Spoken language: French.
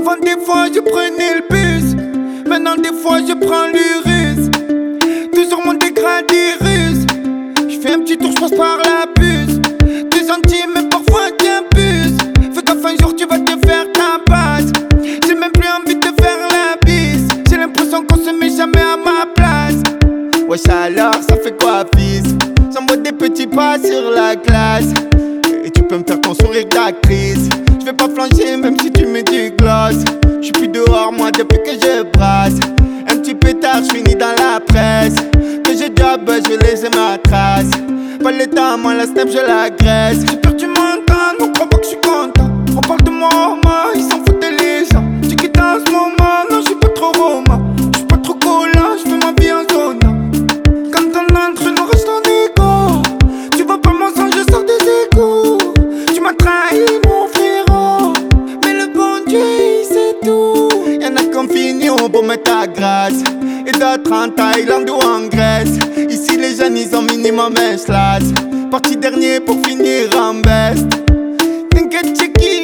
Avant des fois je prenais le bus, maintenant des fois je prends l'Urus. Toujours mon dégradé russe. Je fais un petit tour, je passe par la puce. 2 centimes mais parfois t'abuses. Fais gaffe un jour tu vas te faire ta base. J'ai même plus envie de faire la bise. J'ai l'impression qu'on se met jamais à ma place. Wesh alors ça fait quoi fils? J'envoie des petits pas sur la classe. Et tu peux me faire ton sourire d'actrice. Je vais pas flancher même si tu mets du gloss. J'suis plus dehors moi depuis que je brasse. Un petit pétard, j'finis dans la presse. Que je job, je vais laisser ma trace. Pas le temps, moi la snap je l'agresse. J'ai perdu mon temps, donc crois pas que j'suis content. On parle de moi, ils s'en foutent de les gens. Tu quittes en ce moment, non j'suis pas trop romain. J'suis pas trop collant, j'fais ma vie en zone. Quand on entre, nous reste ton égo. Tu vois pas mon sang, je sors des égouts. Tu m'as trahi mon frérot, mais le bon Dieu il sait tout. Y'en a qui ont fini pour mettre ta grâce, et d'autres en Thaïlande ou en Grèce. Ici les jeunes ils ont minimum un slash. Parti dernier pour finir en best. T'inquiète check